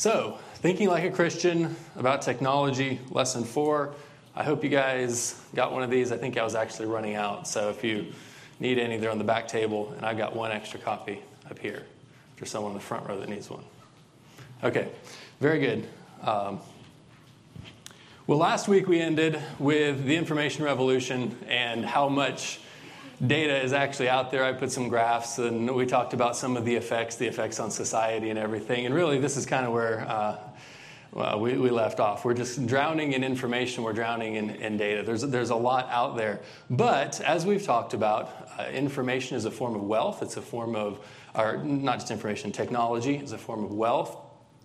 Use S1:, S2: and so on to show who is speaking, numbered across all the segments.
S1: So, thinking like a Christian about technology, lesson 4. I hope you guys got one of these. I think I was actually running out. So if you need any, they're on the back table. And I've got one extra copy up here for someone in the front row that needs one. Okay, very good. Well, last week we ended with the information revolution and how much data is actually out there. I put some graphs and we talked about some of the effects on society and everything. And really, this is kind of where we left off. We're just drowning in information. We're drowning in data. There's a lot out there. But as we've talked about, information is a form of wealth. It's a form of, or not just information, technology is a form of wealth.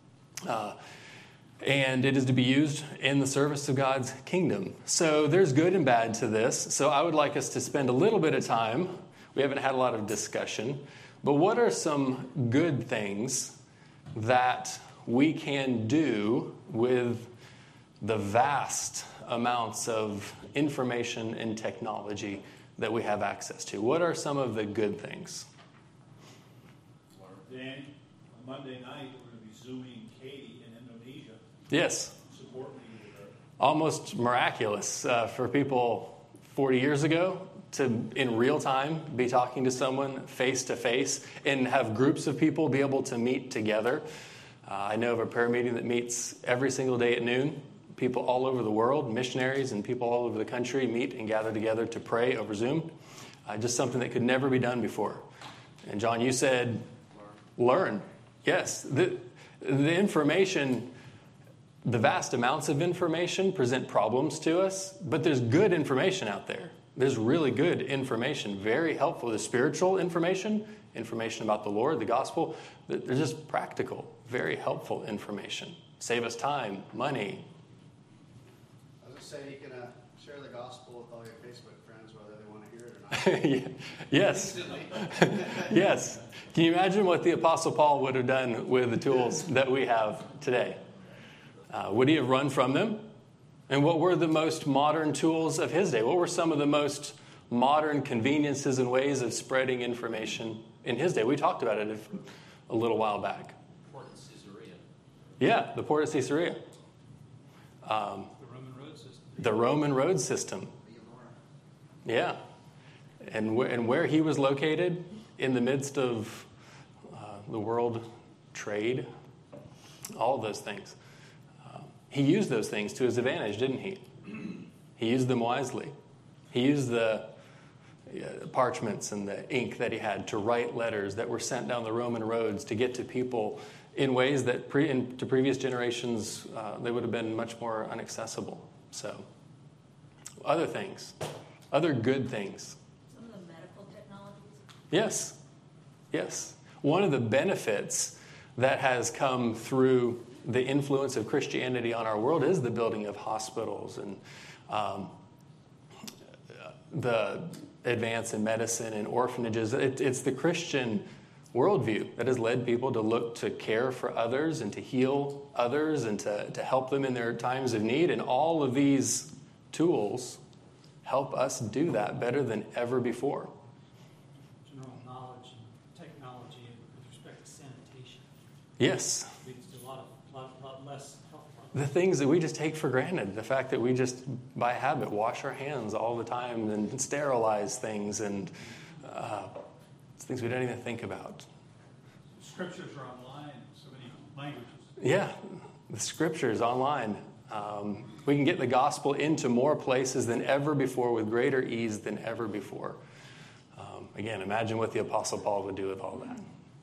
S1: And it is to be used in the service of God's kingdom. So there's good and bad to this. So I would like us to spend a little bit of time. We haven't had a lot of discussion. But what are some good things that we can do with the vast amounts of information and technology that we have access to? What are some of the good things?
S2: Dan, on Monday night, we're going to be Zooming Katie in Indonesia.
S1: Yes.
S2: Support me with her.
S1: Almost miraculous for people 40 years ago to, in real time, be talking to someone face to face and have groups of people be able to meet together. I know of a prayer meeting that meets every single day at noon. People all over the world, missionaries and people all over the country meet and gather together to pray over Zoom. Just something that could never be done before. And John, you said, learn. Yes, the information, the vast amounts of information present problems to us, but there's good information out there. There's really good information, very helpful. The spiritual information about the Lord, the gospel, they're just practical, very helpful information. Save us time, money.
S3: I was going to say, you can share the gospel with all your Facebook friends, whether they want to hear it or not.
S1: Yes. Yes. Can you imagine what the Apostle Paul would have done with the tools that we have today? Would he have run from them? And what were the most modern tools of his day? What were some of the most modern conveniences and ways of spreading information in his day? We talked about it a little while back.
S4: Port of Caesarea.
S1: Yeah, the Port of Caesarea.
S4: The Roman road system.
S1: The Roman road system. Yeah. And where he was located in the midst of the world trade, all of those things. He used those things to his advantage, didn't he? He used them wisely. He used the parchments and the ink that he had to write letters that were sent down the Roman roads to get to people in ways that to previous generations they would have been much more inaccessible. So, other things, other good things.
S5: Some of the medical technologies?
S1: Yes, yes. One of the benefits that has come through the influence of Christianity on our world is the building of hospitals and the advance in medicine and orphanages. It's the Christian worldview that has led people to look to care for others and to heal others and to help them in their times of need. And all of these tools help us do that better than ever before.
S4: General knowledge and technology with respect to sanitation.
S1: Yes.
S4: Leads to a lot less health problems.
S1: The things that we just take for granted, the fact that we just, by habit, wash our hands all the time and sterilize things and things we don't even think about.
S4: Scriptures are online, so many languages.
S1: Yeah, the scriptures online. We can get the gospel into more places than ever before with greater ease than ever before. Again, imagine what the Apostle Paul would do with all that.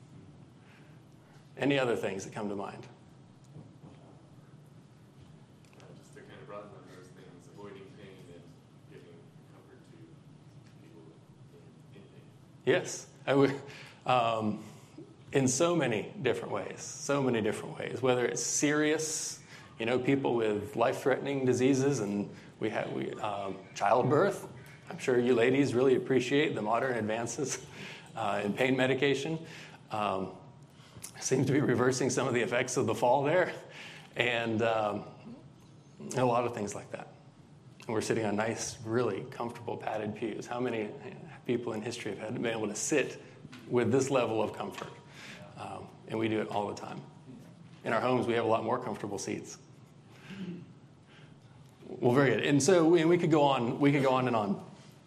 S1: Any other things that come to mind?
S6: Just to kind of broaden on those things, avoiding pain and giving comfort to people in pain.
S1: Yes. In so many different ways, whether it's serious, people with life-threatening diseases, and we have childbirth. I'm sure you ladies really appreciate the modern advances in pain medication. Seems to be reversing some of the effects of the fall there, and a lot of things like that. And we're sitting on nice, really comfortable padded pews. How many people in history have been able to sit with this level of comfort? And we do it all the time. in our homes, we have a lot more comfortable seats. Well, very good. And so we could go on and on.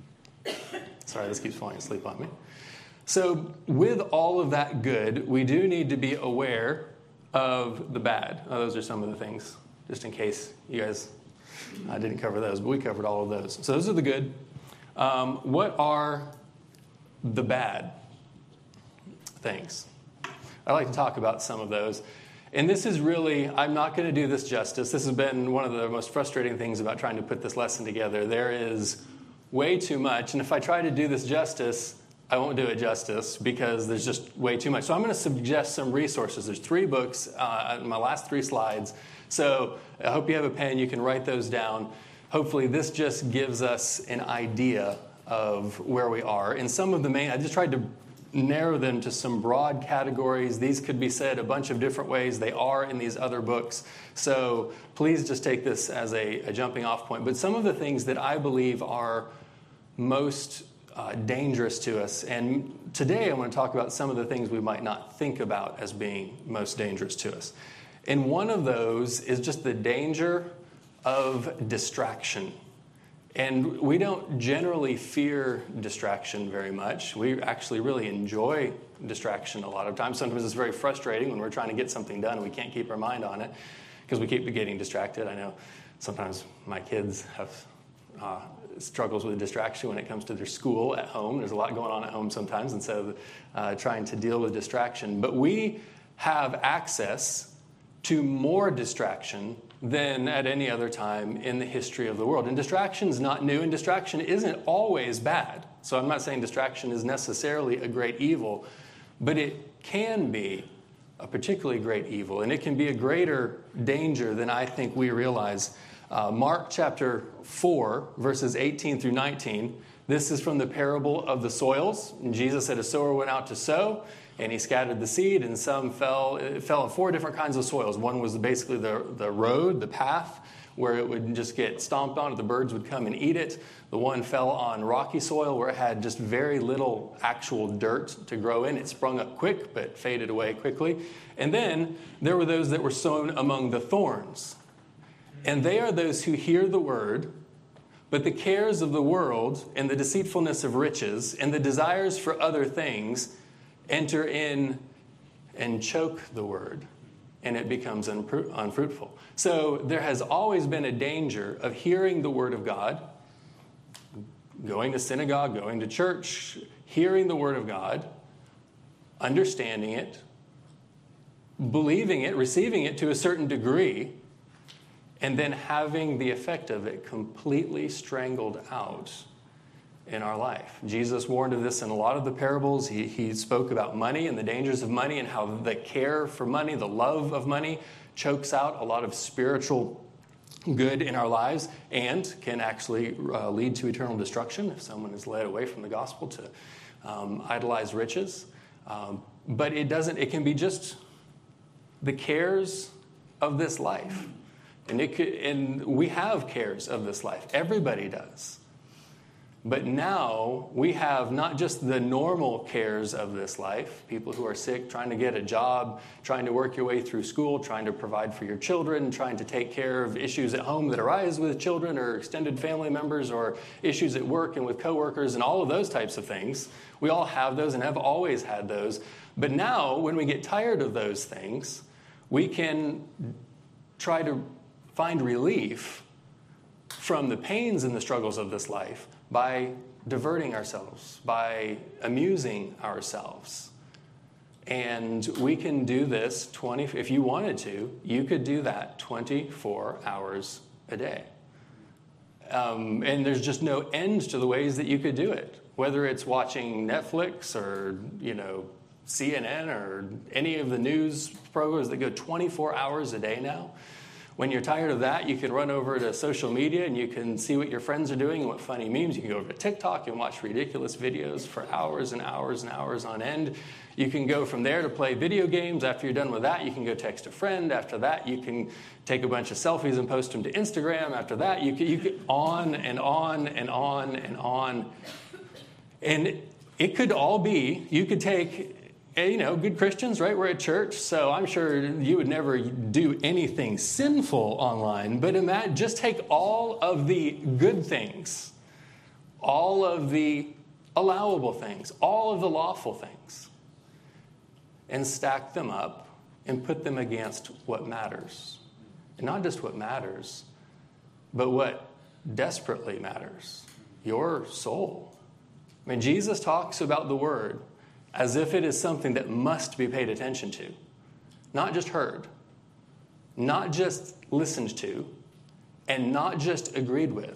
S1: Sorry, this keeps falling asleep on me. So with all of that good, we do need to be aware of the bad. Those are some of the things, just in case you guys didn't cover those, but we covered all of those. So those are the good. What are the bad things? I'd like to talk about some of those. And this is really, I'm not going to do this justice. This has been one of the most frustrating things about trying to put this lesson together. There is way too much. And if I try to do this justice, I won't do it justice because there's just way too much. So I'm going to suggest some resources. There's 3 books in my last 3 slides. So I hope you have a pen. You can write those down. Hopefully this just gives us an idea of where we are. And some of the main, I just tried to narrow them to some broad categories. These could be said a bunch of different ways. They are in these other books. So please just take this as a jumping off point. But some of the things that I believe are most dangerous to us. And today I want to talk about some of the things we might not think about as being most dangerous to us. And one of those is just the danger of distraction. And we don't generally fear distraction very much. We actually really enjoy distraction a lot of times. Sometimes it's very frustrating when we're trying to get something done and we can't keep our mind on it because we keep getting distracted. I know sometimes my kids have struggles with distraction when it comes to their school at home. There's a lot going on at home sometimes, and so trying to deal with distraction. But we have access to more distraction than at any other time in the history of the world. And distraction is not new, and distraction isn't always bad. So I'm not saying distraction is necessarily a great evil, but it can be a particularly great evil, and it can be a greater danger than I think we realize. Mark chapter 4, verses 18 through 19. This is from the parable of the soils. And Jesus said a sower went out to sow, and he scattered the seed, and some fell in 4 different kinds of soils. One was basically the road, the path, where it would just get stomped on, the birds would come and eat it. The one fell on rocky soil where it had just very little actual dirt to grow in. It sprung up quick, but faded away quickly. And then there were those that were sown among the thorns. And they are those who hear the word, but the cares of the world and the deceitfulness of riches and the desires for other things enter in and choke the word, and it becomes unfruitful. So there has always been a danger of hearing the word of God, going to synagogue, going to church, hearing the word of God, understanding it, believing it, receiving it to a certain degree, and then having the effect of it completely strangled out in our life. Jesus warned of this in a lot of the parables. He spoke about money and the dangers of money and how the care for money, the love of money, chokes out a lot of spiritual good in our lives and can actually lead to eternal destruction if someone is led away from the gospel to idolize riches. But it can be just the cares of this life. And we have cares of this life. Everybody does. But now we have not just the normal cares of this life, people who are sick, trying to get a job, trying to work your way through school, trying to provide for your children, trying to take care of issues at home that arise with children or extended family members or issues at work and with coworkers and all of those types of things. We all have those and have always had those. But now when we get tired of those things, we can try to find relief from the pains and the struggles of this life by diverting ourselves, by amusing ourselves. And we can do this if you wanted to, you could do that 24 hours a day. And there's just no end to the ways that you could do it, whether it's watching Netflix or, CNN or any of the news programs that go 24 hours a day now. When you're tired of that, you can run over to social media and you can see what your friends are doing and what funny memes. You can go over to TikTok and watch ridiculous videos for hours and hours and hours on end. You can go from there to play video games. After you're done with that, you can go text a friend. After that, you can take a bunch of selfies and post them to Instagram. After that, you can on and on and on and on. And it could all be, you could take good Christians, right? We're at church, so I'm sure you would never do anything sinful online. But just take all of the good things, all of the allowable things, all of the lawful things, and stack them up and put them against what matters. And not just what matters, but what desperately matters. Your soul. I mean, Jesus talks about the word as if it is something that must be paid attention to. Not just heard. Not just listened to. And not just agreed with.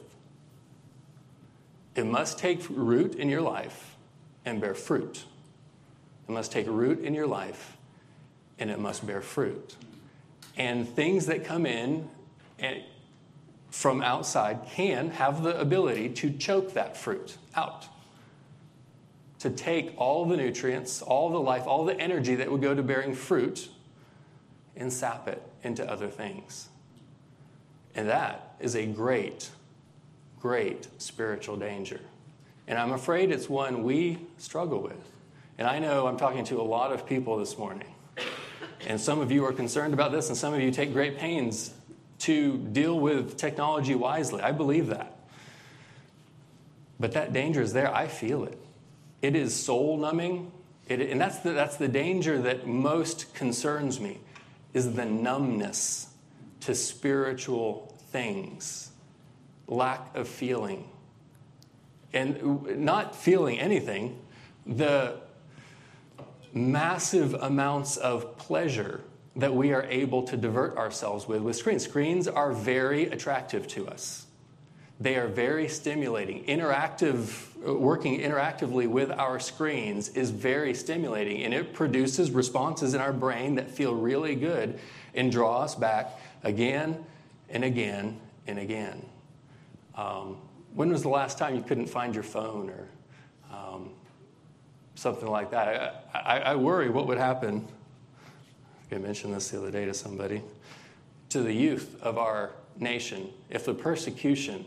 S1: It must take root in your life and bear fruit. It must take root in your life and it must bear fruit. And things that come in from outside can have the ability to choke that fruit out. To take all the nutrients, all the life, all the energy that would go to bearing fruit and sap it into other things. And that is a great, great spiritual danger. And I'm afraid it's one we struggle with. And I know I'm talking to a lot of people this morning. And some of you are concerned about this, and some of you take great pains to deal with technology wisely. I believe that. But that danger is there. I feel it. It is soul-numbing. And that's the danger that most concerns me, is the numbness to spiritual things. Lack of feeling. And not feeling anything. The massive amounts of pleasure that we are able to divert ourselves with screens. Screens are very attractive to us. They are very stimulating. Working interactively with our screens is very stimulating, and it produces responses in our brain that feel really good and draw us back again and again and again. When was the last time you couldn't find your phone or something like that? I worry what would happen. I mentioned this the other day to somebody. To the youth of our nation, if the persecution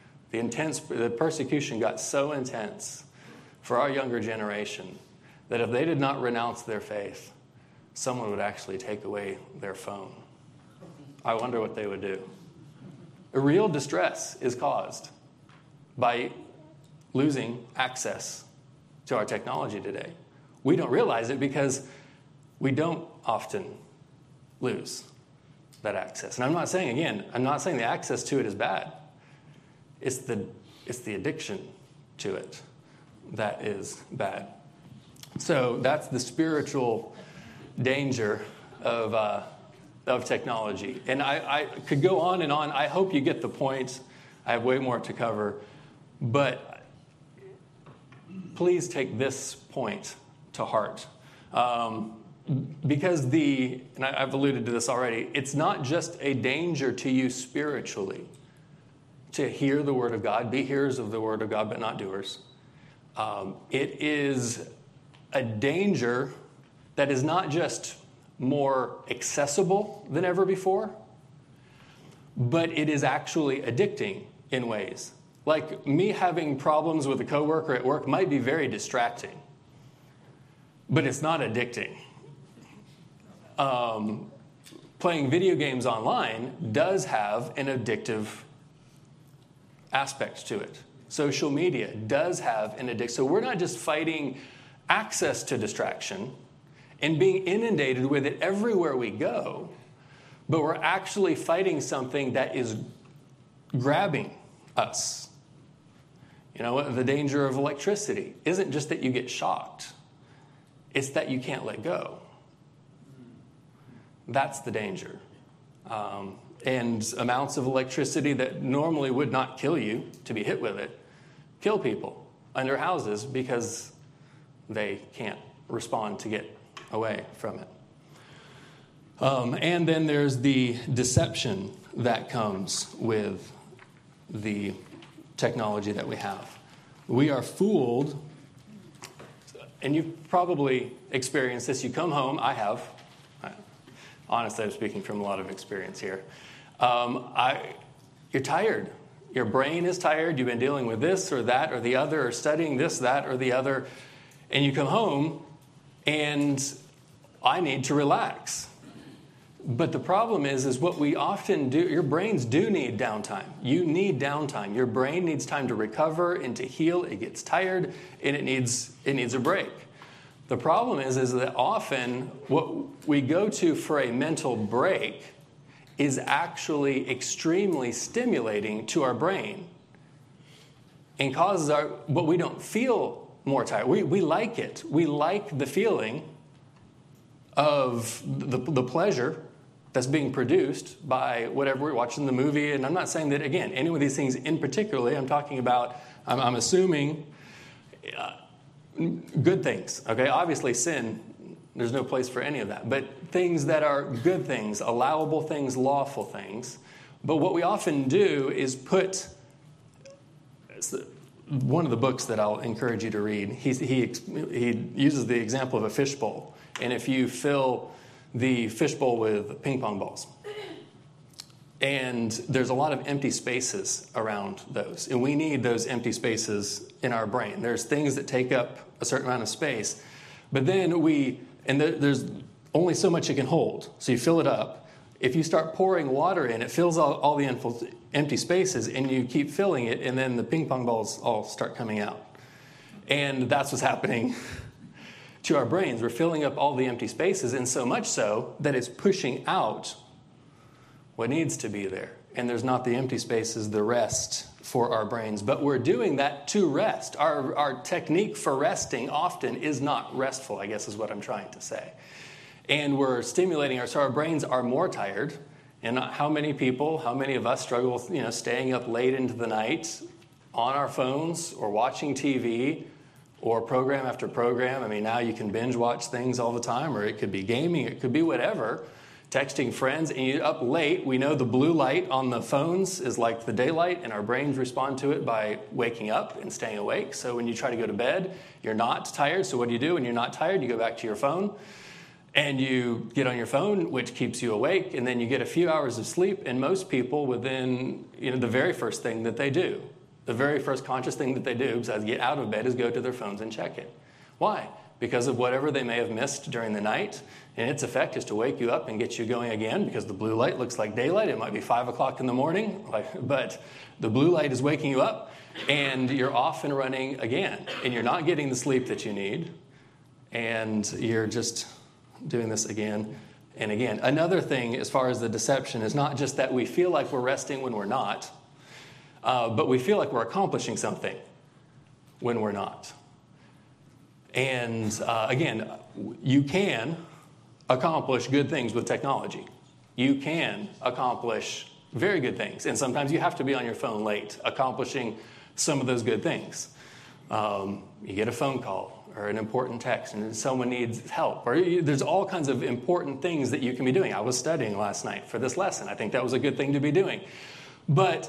S1: got so intense for our younger generation that if they did not renounce their faith, someone would actually take away their phone. I wonder what they would do. A real distress is caused by losing access to our technology today. We don't realize it because we don't often lose that access. And I'm not saying the access to it is bad. It's the addiction to it that is bad. So that's the spiritual danger of technology. And I could go on and on. I hope you get the point. I have way more to cover. But please take this point to heart. Because and I've alluded to this already, it's not just a danger to you spiritually to hear the Word of God, be hearers of the Word of God, but not doers. It is a danger that is not just more accessible than ever before, but it is actually addicting in ways. Like me having problems with a coworker at work might be very distracting, but it's not addicting. Playing video games online does have an addictive aspect to it. Social media does have an addiction. So we're not just fighting access to distraction and being inundated with it everywhere we go, but we're actually fighting something that is grabbing us. You know, the danger of electricity isn't just that you get shocked. It's that you can't let go. That's the danger. And amounts of electricity that normally would not kill you to be hit with it, kill people under houses because they can't respond to get away from it. And then there's the deception that comes with the technology that we have. We are fooled, and you've probably experienced this. You come home, I have. Honestly, I'm speaking from a lot of experience here. You're tired. Your brain is tired. You've been dealing with this or that or the other, or studying this, that, or the other. And you come home, and I need to relax. But the problem is what we often do, your brains do need downtime. You need downtime. Your brain needs time to recover and to heal. It gets tired, and it needs a break. The problem is that often what we go to for a mental break is actually extremely stimulating to our brain and causes but we don't feel more tired. We like it. We like the feeling of the pleasure that's being produced by whatever we're watching the movie. And I'm not saying that, again, any of these things in particularly. I'm talking about, I'm assuming good things. Okay, obviously sin, there's no place for any of that. But things that are good things, allowable things, lawful things. But what we often do is put, one of the books that I'll encourage you to read, he uses the example of a fishbowl. And if you fill the fishbowl with ping pong balls, and there's a lot of empty spaces around those. And we need those empty spaces in our brain. There's things that take up a certain amount of space. But then there's only so much it can hold. So you fill it up. If you start pouring water in, it fills all the empty spaces, and you keep filling it, and then the ping pong balls all start coming out. And that's what's happening to our brains. We're filling up all the empty spaces, and so much so that it's pushing out what needs to be there. And there's not the empty spaces, the rest for our brains. But we're doing that to rest. Our technique for resting often is not restful, I guess is what I'm trying to say. And we're stimulating so our brains are more tired. And how many of us struggle with, staying up late into the night on our phones or watching TV or program after program? I mean, now you can binge watch things all the time, or it could be gaming, it could be whatever. Texting friends, and you're up late. We know the blue light on the phones is like the daylight, and our brains respond to it by waking up and staying awake. So when you try to go to bed, you're not tired. So what do you do when you're not tired? You go back to your phone, and you get on your phone, which keeps you awake, and then you get a few hours of sleep. And most people, within the very first thing that they do, the very first conscious thing that they do besides get out of bed is go to their phones and check it. Why? Because of whatever they may have missed during the night. And its effect is to wake you up and get you going again, because the blue light looks like daylight. It might be 5 o'clock in the morning, but the blue light is waking you up, and you're off and running again. And you're not getting the sleep that you need, and you're just doing this again and again. Another thing as far as the deception is not just that we feel like we're resting when we're not, but we feel like we're accomplishing something when we're not. And again, you can accomplish good things with technology. You can accomplish very good things. And sometimes you have to be on your phone late, accomplishing some of those good things. You get a phone call or an important text, and someone needs help. Or there's all kinds of important things that you can be doing. I was studying last night for this lesson. I think that was a good thing to be doing. But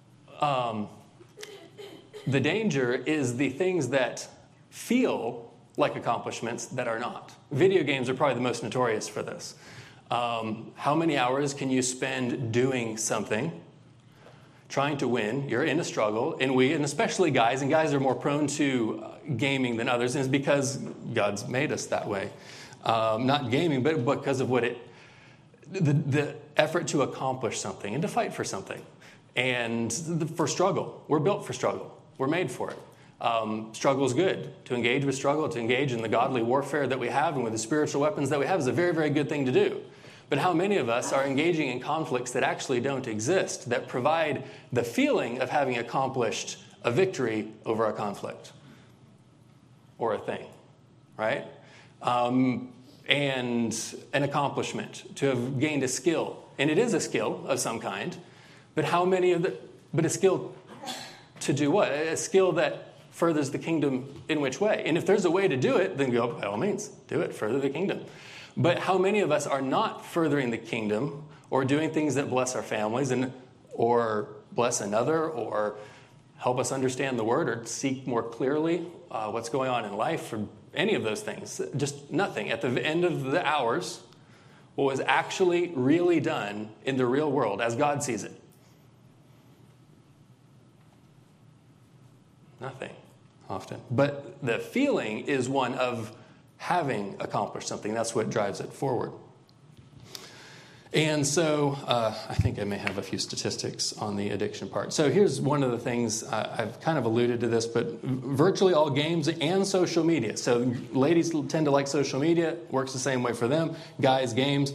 S1: the danger is the things that feel like accomplishments that are not. Video games are probably the most notorious for this. How many hours can you spend doing something, trying to win? You're in a struggle, and especially guys are more prone to gaming than others, and it's because God's made us that way. Not gaming, but because of the effort to accomplish something and to fight for something. And for struggle. We're built for struggle. We're made for it. Struggle is good. To engage with struggle, to engage in the godly warfare that we have and with the spiritual weapons that we have is a very, very good thing to do. But how many of us are engaging in conflicts that actually don't exist, that provide the feeling of having accomplished a victory over a conflict or a thing, right? And an accomplishment, to have gained a skill. And it is a skill of some kind, but a skill to do what? A skill that furthers the kingdom in which way? And if there's a way to do it, then go, by all means, do it, further the kingdom. But how many of us are not furthering the kingdom or doing things that bless our families or bless another or help us understand the word or seek more clearly what's going on in life or any of those things? Just nothing. At the end of the hours, what was actually really done in the real world as God sees it? Nothing, often. But the feeling is one of having accomplished something. That's what drives it forward. And so I think I may have a few statistics on the addiction part. So here's one of the things, I've kind of alluded to this, but virtually all games and social media. So ladies tend to like social media, works the same way for them. Guys, games.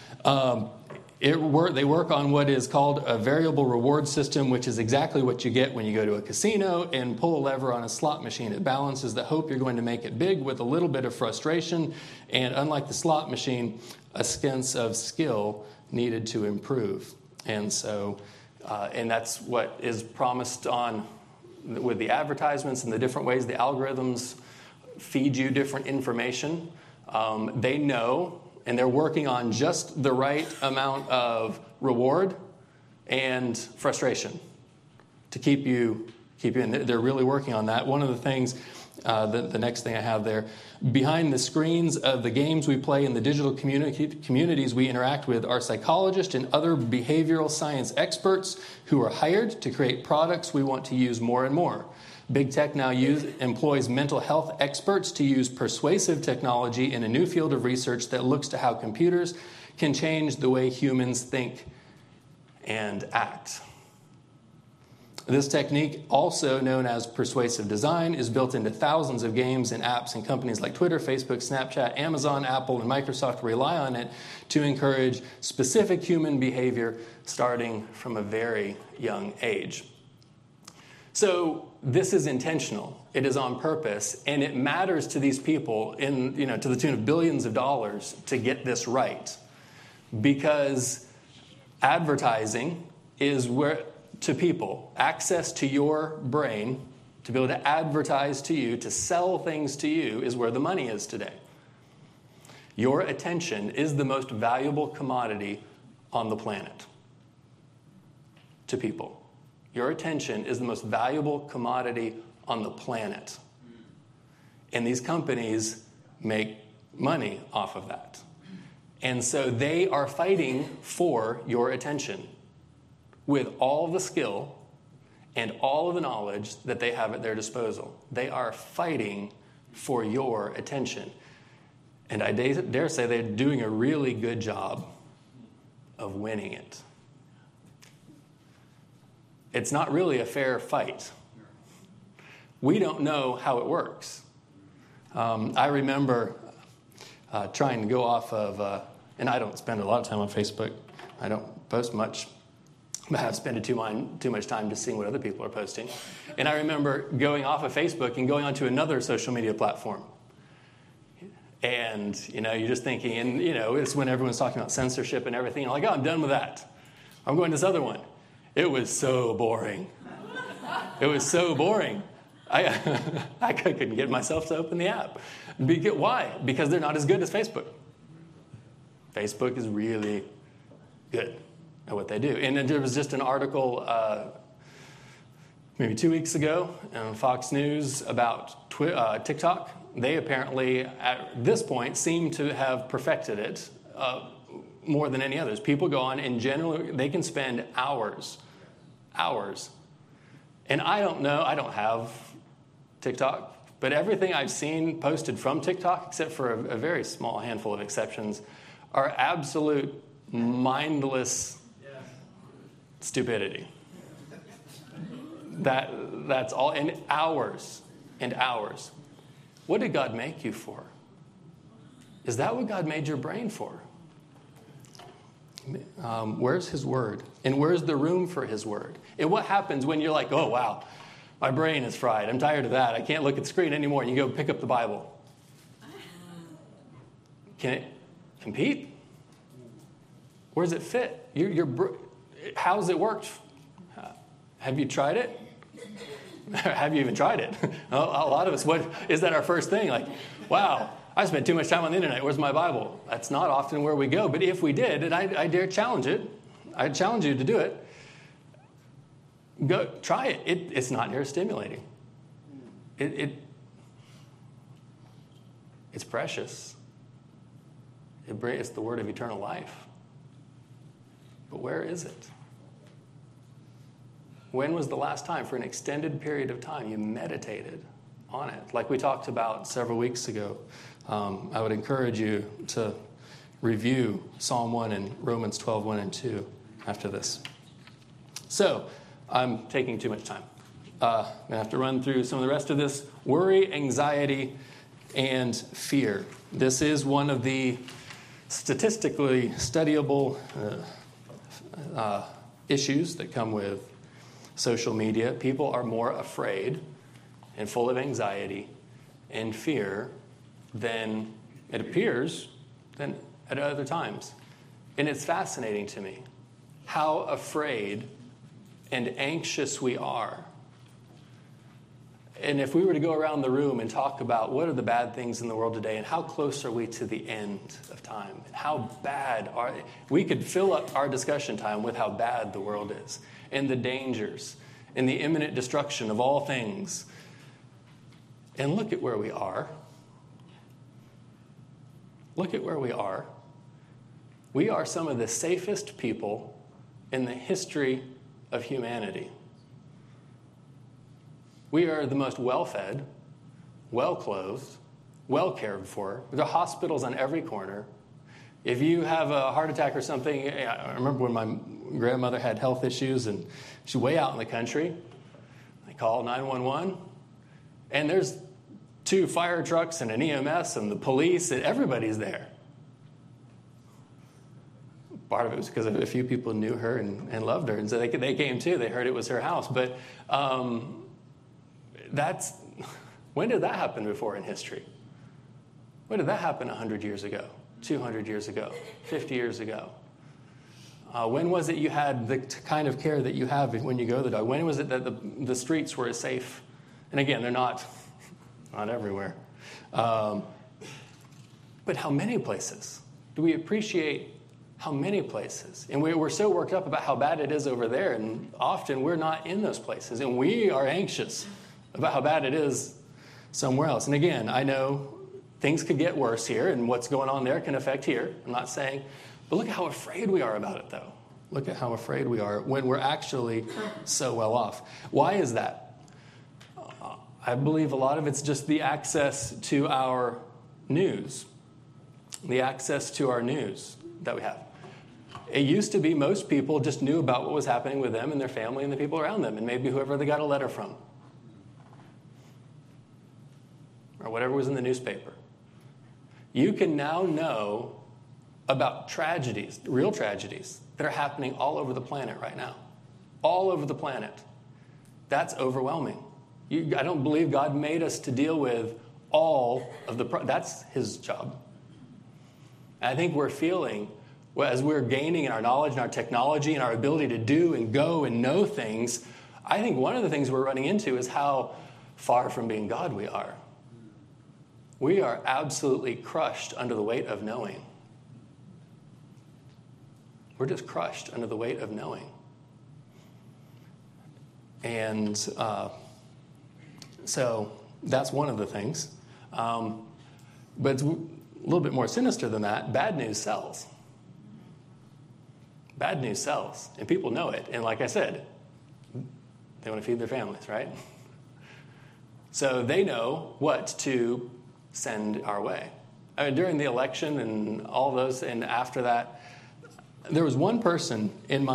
S1: They work on what is called a variable reward system, which is exactly what you get when you go to a casino and pull a lever on a slot machine. It balances the hope you're going to make it big with a little bit of frustration, and unlike the slot machine, a sense of skill needed to improve. And so, and that's what is promised on with the advertisements and the different ways the algorithms feed you different information. They know, and they're working on just the right amount of reward and frustration to keep you in. They're really working on that. One of the things, the next thing I have there, behind the screens of the games we play in the digital communities we interact with are psychologists and other behavioral science experts who are hired to create products we want to use more and more. Big tech now employs mental health experts to use persuasive technology in a new field of research that looks to how computers can change the way humans think and act. This technique, also known as persuasive design, is built into thousands of games and apps, and companies like Twitter, Facebook, Snapchat, Amazon, Apple, and Microsoft rely on it to encourage specific human behavior starting from a very young age. So this is intentional. It is on purpose, and it matters to these people to the tune of billions of dollars to get this right, because advertising is where, to people, access to your brain to be able to advertise to you, to sell things to you, is where the money is today. Your attention is the most valuable commodity on the planet to people. Your attention is the most valuable commodity on the planet. And these companies make money off of that. And so they are fighting for your attention with all the skill and all of the knowledge that they have at their disposal. They are fighting for your attention. And I dare say they're doing a really good job of winning it. It's not really a fair fight. We don't know how it works. I remember trying to go off of, and I don't spend a lot of time on Facebook. I don't post much. But I've spent too much time just seeing what other people are posting. And I remember going off of Facebook and going onto another social media platform. And, you're just thinking, and, it's when everyone's talking about censorship and everything. I'm like, I'm done with that. I'm going to this other one. It was so boring. It was so boring. I couldn't get myself to open the app. Why? Because they're not as good as Facebook. Facebook is really good at what they do. And there was just an article maybe 2 weeks ago on Fox News about TikTok. They apparently, at this point, seem to have perfected it more than any others. People go on, and generally, they can spend hours. And I don't know, I don't have TikTok, but everything I've seen posted from TikTok, except for a very small handful of exceptions, are absolute mindless stupidity. That's all, and hours and hours. What did God make you for? Is that what God made your brain for? Where's His Word? And where's the room for His Word? And what happens when you're like, oh, wow, my brain is fried. I'm tired of that. I can't look at the screen anymore. And you go pick up the Bible. Can it compete? Where does it fit? How's it worked? Have you tried it? Have you even tried it? A lot of us, what is that our first thing? Like, wow, I spent too much time on the internet. Where's my Bible? That's not often where we go. But if we did, and I dare challenge it, I challenge you to do it. Go try it. It's not near stimulating. It's precious. It's the word of eternal life. But where is it? When was the last time, for an extended period of time, you meditated on it? Like we talked about several weeks ago, I would encourage you to review Psalm 1 and Romans 12, 1 and 2 after this. So, I'm taking too much time. I'm going to have to run through some of the rest of this. Worry, anxiety, and fear. This is one of the statistically studyable issues that come with social media. People are more afraid and full of anxiety and fear than it appears than at other times. And it's fascinating to me how afraid and anxious we are. And if we were to go around the room and talk about what are the bad things in the world today and how close are we to the end of time and how bad we could fill up our discussion time with how bad the world is and the dangers and the imminent destruction of all things. And look at where we are. Look at where we are. We are some of the safest people in the history of humanity. We are the most well-fed, well-clothed, well-cared for. There are hospitals on every corner. If you have a heart attack or something, I remember when my grandmother had health issues and she's way out in the country. They call 911, and there's 2 fire trucks and an EMS and the police, and everybody's there. Part of it was because a few people knew her and loved her, and so they came too. They heard it was her house. But when did that happen before in history? When did that happen 100 years ago, 200 years ago, 50 years ago? When was it you had the kind of care that you have when you go to the dog? When was it that the streets were as safe? And again, they're not everywhere. But how many places? Do we appreciate how many places? And we're so worked up about how bad it is over there, and often we're not in those places, and we are anxious about how bad it is somewhere else. And again, I know things could get worse here, and what's going on there can affect here. I'm not saying, but look at how afraid we are about it, though. Look at how afraid we are when we're actually so well off. Why is that? I believe a lot of it's just the access to our news. The access to our news that we have. It used to be most people just knew about what was happening with them and their family and the people around them, and maybe whoever they got a letter from. Or whatever was in the newspaper. You can now know about tragedies, real tragedies, that are happening all over the planet right now. All over the planet. That's overwhelming. I don't believe God made us to deal with all of that's his job. And I think we're feeling, as we're gaining in our knowledge and our technology and our ability to do and go and know things, I think one of the things we're running into is how far from being God we are. We are absolutely crushed under the weight of knowing. We're just crushed under the weight of knowing. And so that's one of the things. But it's a little bit more sinister than that. Bad news sells. Bad news sells. And people know it. And like I said, they want to feed their families, right? So they know what to send our way. I mean, during the election and all those, and after that, there was one person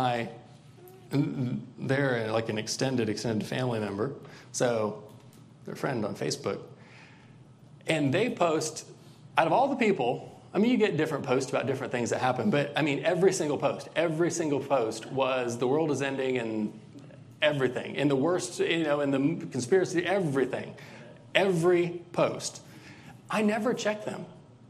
S1: they're like an extended family member, so their friend on Facebook, and they post, out of all the people, I mean, you get different posts about different things that happen, but I mean, every single post was the world is ending and everything, and the worst, and the conspiracy, everything, every post. I never checked them.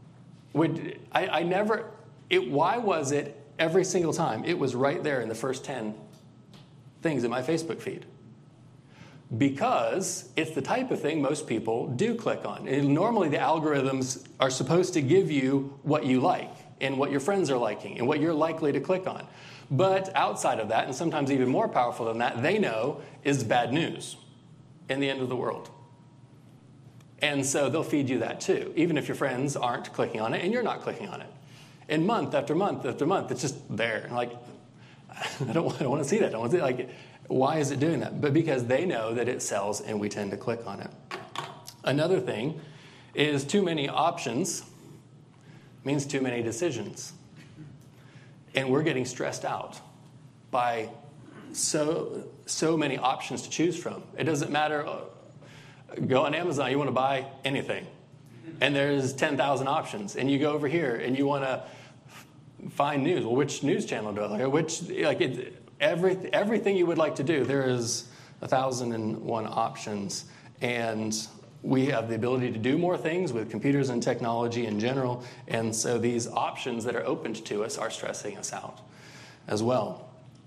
S1: Why was it every single time? It was right there in the first 10 things in my Facebook feed. Because it's the type of thing most people do click on. And normally the algorithms are supposed to give you what you like and what your friends are liking and what you're likely to click on. But outside of that, and sometimes even more powerful than that, they know is bad news and the end of the world. And so they'll feed you that too, even if your friends aren't clicking on it and you're not clicking on it. And month after month after month, it's just there. Like, I don't want to see that. I don't want to see, like, why is it doing that? But because they know that it sells and we tend to click on it. Another thing is too many options means too many decisions. And we're getting stressed out by so many options to choose from. It doesn't matter. Go on Amazon, you want to buy anything. And there's 10,000 options. And you go over here and you want to find news. Well, which news channel do I like? Everything you would like to do, there is 1,001 options. And we have the ability to do more things with computers and technology in general. And so these options that are opened to us are stressing us out as well.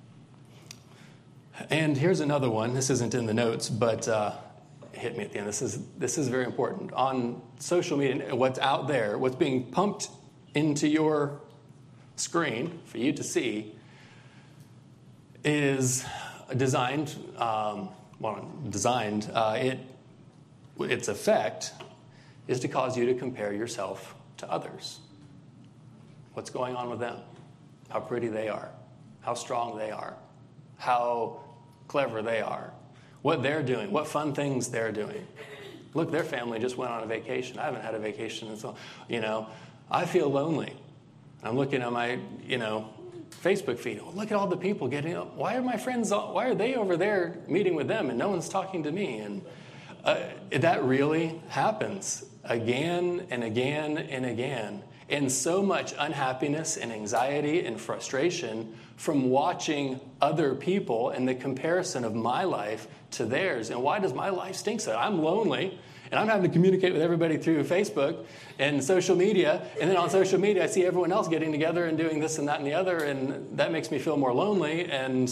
S1: And here's another one. This isn't in the notes, but it hit me at the end. This is very important. On social media, what's out there, what's being pumped into your screen for you to see is designed. Its effect is to cause you to compare yourself to others. What's going on with them? How pretty they are, how strong they are, how clever they are, what they're doing, what fun things they're doing. Look, their family just went on a vacation. I haven't had a vacation in so, I feel lonely. I'm looking at my, Facebook feed. Oh, look at all the people getting up. Why are my friends, why are they over there meeting with them and no one's talking to me? And that really happens again and again and again. And so much unhappiness and anxiety and frustration from watching other people and the comparison of my life to theirs. And why does my life stink so? I'm lonely, and I'm having to communicate with everybody through Facebook and social media. And then on social media, I see everyone else getting together and doing this and that and the other, and that makes me feel more lonely, and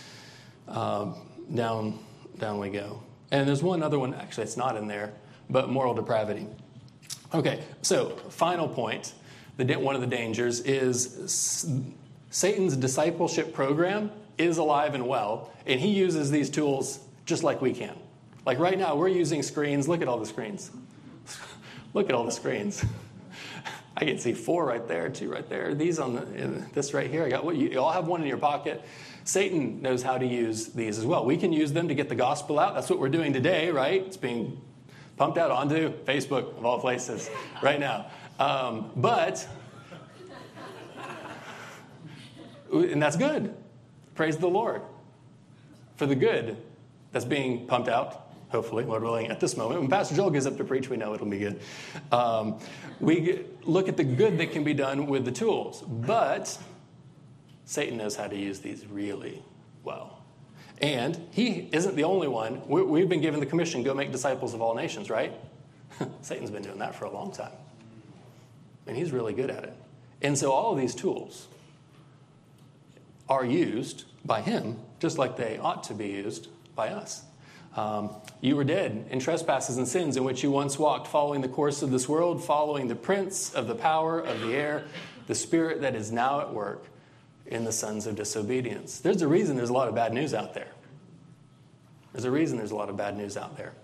S1: down we go. And there's one other one, actually it's not in there, but moral depravity. Okay, so final point, one of the dangers is Satan's discipleship program is alive and well, and he uses these tools just like we can. Like right now, we're using screens. Look at all the screens. Look at all the screens. I can see 4 right there, 2 right there. These this right here. You all have one in your pocket. Satan knows how to use these as well. We can use them to get the gospel out. That's what we're doing today, right? It's being pumped out onto Facebook, of all places, right now. And that's good. Praise the Lord for the good that's being pumped out, hopefully, Lord willing, at this moment. When Pastor Joel gets up to preach, we know it'll be good. We look at the good that can be done with the tools, but Satan knows how to use these really well. And he isn't the only one. We've been given the commission, go make disciples of all nations, right? Satan's been doing that for a long time. And he's really good at it. And so all of these tools are used by him just like they ought to be used by us. You were dead in trespasses and sins in which you once walked, following the course of this world, following the prince of the power of the air, the spirit that is now at work in the sons of disobedience. There's a reason there's a lot of bad news out there. There's a reason there's a lot of bad news out there.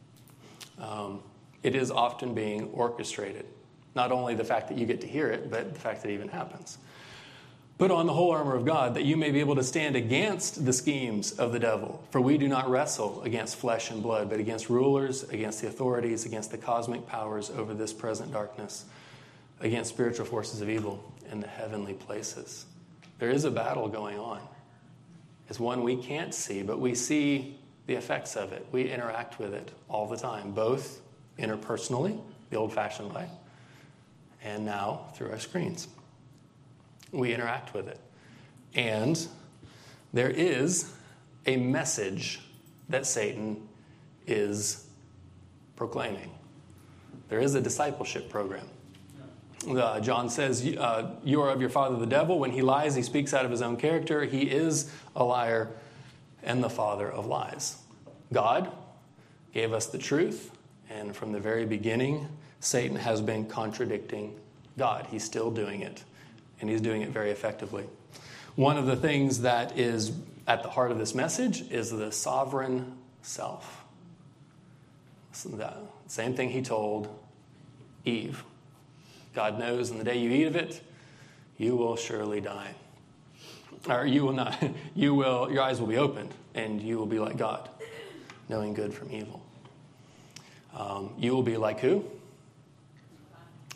S1: It is often being orchestrated. Not only the fact that you get to hear it, but the fact that it even happens. Put on the whole armor of God, that you may be able to stand against the schemes of the devil. For we do not wrestle against flesh and blood, but against rulers, against the authorities, against the cosmic powers over this present darkness, against spiritual forces of evil in the heavenly places. There is a battle going on. It's one we can't see, but we see the effects of it. We interact with it all the time, both interpersonally, the old-fashioned way, and now through our screens. We interact with it. And there is a message that Satan is proclaiming. There is a discipleship program. John says, you are of your father the devil. When he lies, he speaks out of his own character. He is a liar and the father of lies. God gave us the truth, and from the very beginning, Satan has been contradicting God. He's still doing it, and he's doing it very effectively. One of the things that is at the heart of this message is the sovereign self. The same thing he told Eve. God knows in the day you eat of it, you will surely die. Or you will not. Your eyes will be opened, and you will be like God, knowing good from evil. You will be like who?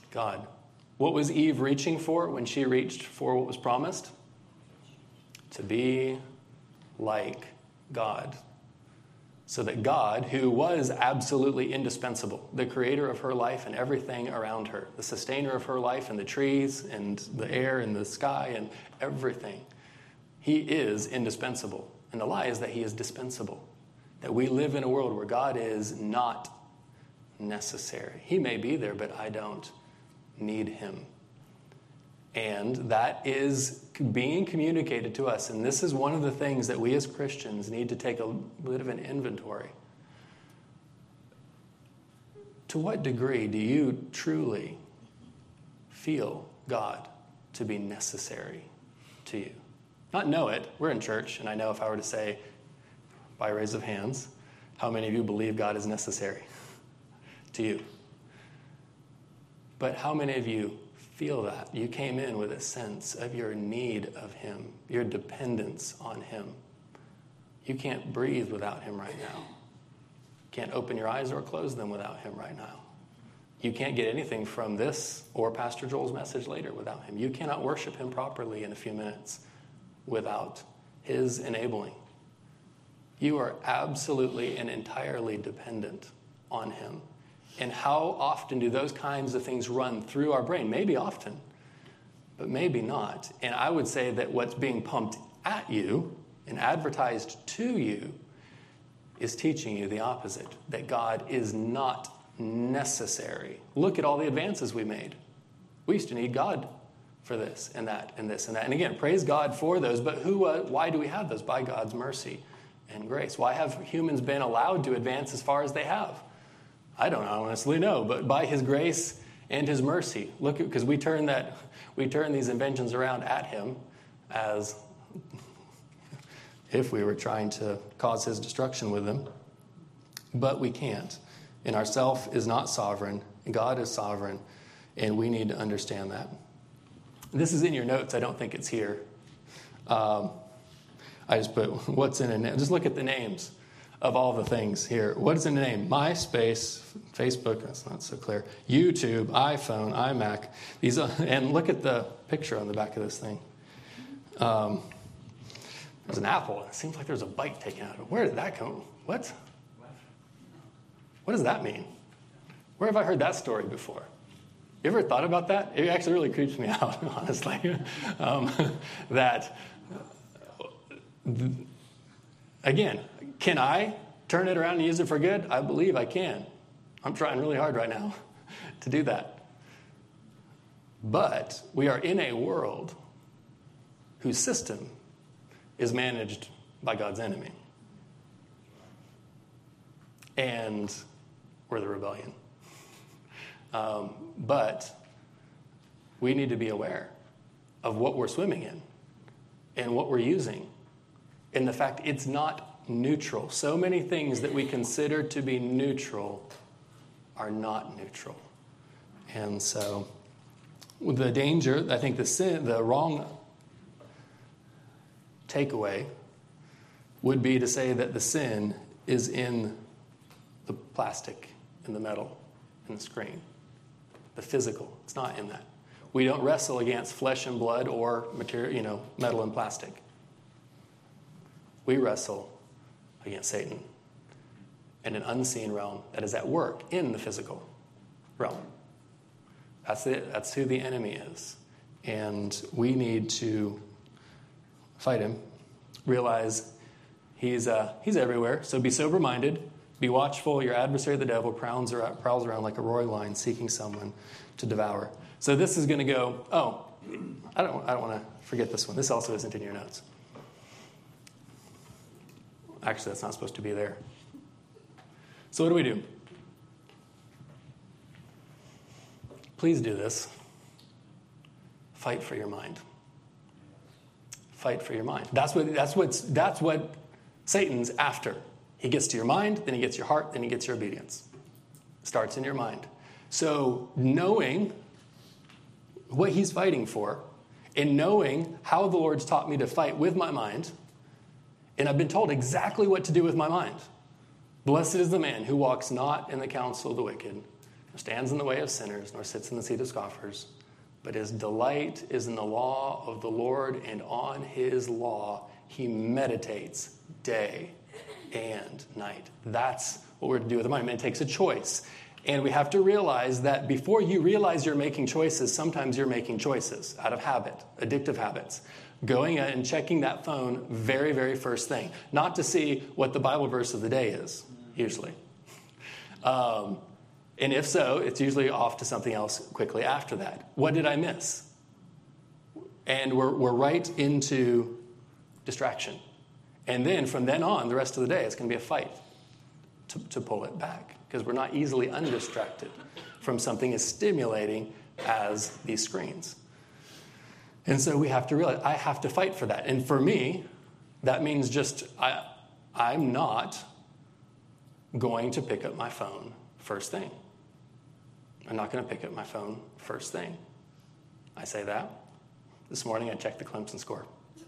S1: God. What was Eve reaching for when she reached for what was promised? To be like God. So that God, who was absolutely indispensable, the creator of her life and everything around her, the sustainer of her life and the trees and the air and the sky and everything, he is indispensable. And the lie is that he is dispensable. That we live in a world where God is not necessary. He may be there, but I don't need him. And that is being communicated to us. And this is one of the things that we as Christians need to take a bit of an inventory. To what degree do you truly feel God to be necessary to you? Not know it. We're in church, and I know if I were to say, by raise of hands, how many of you believe God is necessary to you? But how many of you feel that? You came in with a sense of your need of him, your dependence on him. You can't breathe without him right now. Can't open your eyes or close them without him right now. You can't get anything from this or Pastor Joel's message later without him. You cannot worship him properly in a few minutes without his enabling. You are absolutely and entirely dependent on him. And how often do those kinds of things run through our brain? Maybe often, but maybe not. And I would say that what's being pumped at you and advertised to you is teaching you the opposite, that God is not necessary. Look at all the advances we made. We used to need God for this and that and this and that. And again, praise God for those, but why do we have those? By God's mercy and grace. Why have humans been allowed to advance as far as they have? I don't honestly know, but by his grace and his mercy. Look, because we turn these inventions around at him as if we were trying to cause his destruction with them. But we can't. And ourself is not sovereign. God is sovereign. And we need to understand that. This is in your notes. I don't think it's here. I just put what's in a name. Just look at the names of all the things here. What is in the name? MySpace, Facebook, that's not so clear. YouTube, iPhone, iMac. And look at the picture on the back of this thing. There's an apple. It seems like there's a bite taken out of it. Where did that come? What? What does that mean? Where have I heard that story before? You ever thought about that? It actually really creeps me out, honestly. Again, can I turn it around and use it for good? I believe I can. I'm trying really hard right now to do that. But we are in a world whose system is managed by God's enemy. And we're the rebellion. But we need to be aware of what we're swimming in and what we're using. And the fact it's not neutral. So many things that we consider to be neutral are not neutral. And so the danger, I think the wrong takeaway would be to say that the sin is in the plastic, in the metal, in the screen. The physical, it's not in that. We don't wrestle against flesh and blood or material, metal and plastic. We wrestle against Satan in an unseen realm that is at work in the physical realm. That's who the enemy is. And we need to fight him, realize he's everywhere. So be sober-minded, be watchful. Your adversary, the devil, prowls around like a roaring lion seeking someone to devour. So this is going to go, I don't want to forget this one. This also isn't in your notes. Actually, that's not supposed to be there. So what do we do? Please do this. Fight for your mind. Fight for your mind. That's what Satan's after. He gets to your mind, then he gets your heart, then he gets your obedience. Starts in your mind. So knowing what he's fighting for, and knowing how the Lord's taught me to fight with my mind, and I've been told exactly what to do with my mind. Blessed is the man who walks not in the counsel of the wicked, stands in the way of sinners, nor sits in the seat of scoffers, but his delight is in the law of the Lord, and on his law he meditates day and night. That's what we're to do with the mind. It takes a choice. And we have to realize that before you realize you're making choices, sometimes you're making choices out of habit, addictive habits. Going and checking that phone very, very first thing. Not to see what the Bible verse of the day is, usually. And if so, it's usually off to something else quickly after that. What did I miss? And we're right into distraction. And then from then on, the rest of the day, it's going to be a fight to pull it back, because we're not easily undistracted from something as stimulating as these screens. And so we have to realize I have to fight for that. And for me, that means just I'm not going to pick up my phone first thing. I'm not going to pick up my phone first thing. I say that. This morning I checked the Clemson score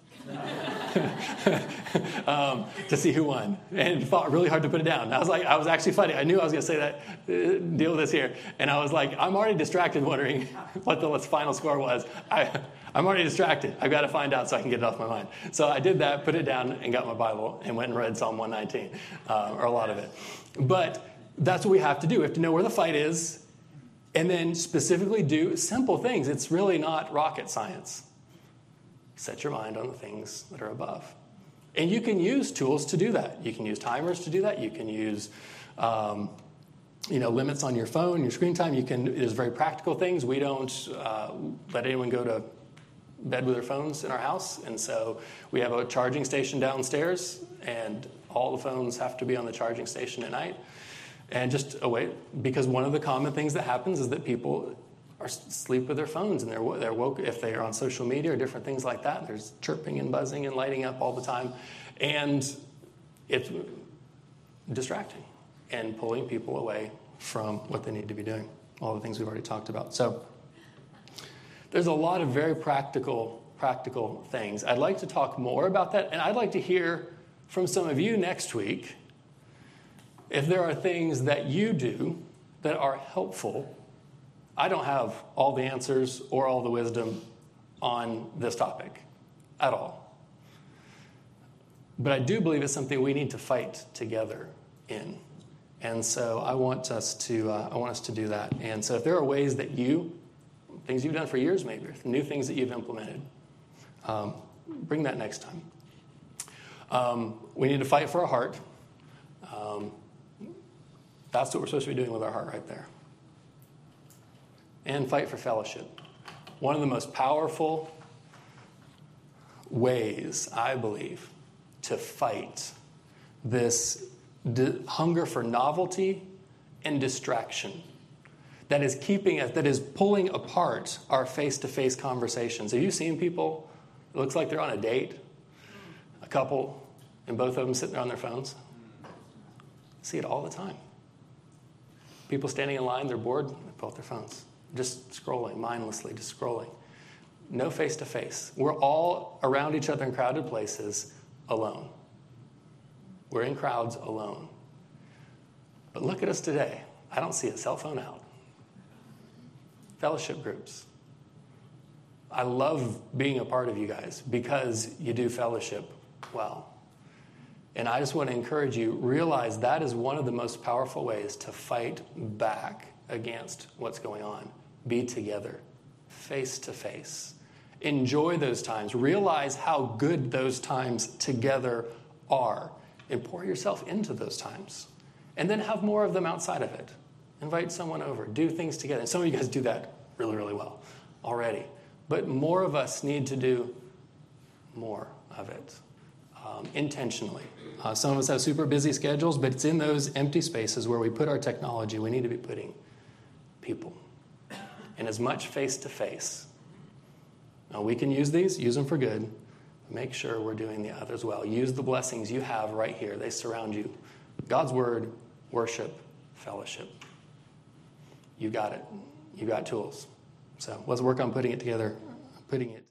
S1: to see who won, and fought really hard to put it down. I was actually fighting. I knew I was going to say that, deal with this here. And I was like, I'm already distracted wondering what the final score was. I'm already distracted. I've got to find out so I can get it off my mind. So I did that, put it down, and got my Bible, and went and read Psalm 119, or a lot of it. But that's what we have to do. We have to know where the fight is, and then specifically do simple things. It's really not rocket science. Set your mind on the things that are above. And you can use tools to do that. You can use timers to do that. You can use limits on your phone, your screen time. There's very practical things. We don't let anyone go to bed with their phones in our house. And so we have a charging station downstairs, and all the phones have to be on the charging station at night. And just away, because one of the common things that happens is that people are asleep with their phones, and they're woke if they are on social media or different things like that. There's chirping and buzzing and lighting up all the time. And it's distracting and pulling people away from what they need to be doing, all the things we've already talked about. So there's a lot of very practical things. I'd like to talk more about that, and I'd like to hear from some of you next week if there are things that you do that are helpful. I don't have all the answers or all the wisdom on this topic at all. But I do believe it's something we need to fight together in. And so I want us to do that. And so if there are ways that things you've done for years maybe, or new things that you've implemented, bring that next time. We need to fight for our heart. That's what we're supposed to be doing with our heart right there. And fight for fellowship. One of the most powerful ways, I believe, to fight this hunger for novelty and distraction that is that is pulling apart our face-to-face conversations. Have you seen people, it looks like they're on a date, a couple, and both of them sitting there on their phones? I see it all the time. People standing in line, they're bored, they pull out their phones. Just scrolling, mindlessly, just scrolling. No face-to-face. We're all around each other in crowded places alone. We're in crowds alone. But look at us today. I don't see a cell phone out. Fellowship groups. I love being a part of you guys because you do fellowship well. And I just want to encourage you, realize that is one of the most powerful ways to fight back against what's going on. Be together, face to face. Enjoy those times. Realize how good those times together are. And pour yourself into those times. And then have more of them outside of it. Invite someone over. Do things together. And some of you guys do that really, really well already. But more of us need to do more of it intentionally. Some of us have super busy schedules, but it's in those empty spaces where we put our technology, we need to be putting people. And as much face-to-face. Now, we can use these, use them for good. Make sure we're doing the others well. Use the blessings you have right here. They surround you. God's word, worship, fellowship. You got it. You got tools. So let's work on putting it together, putting it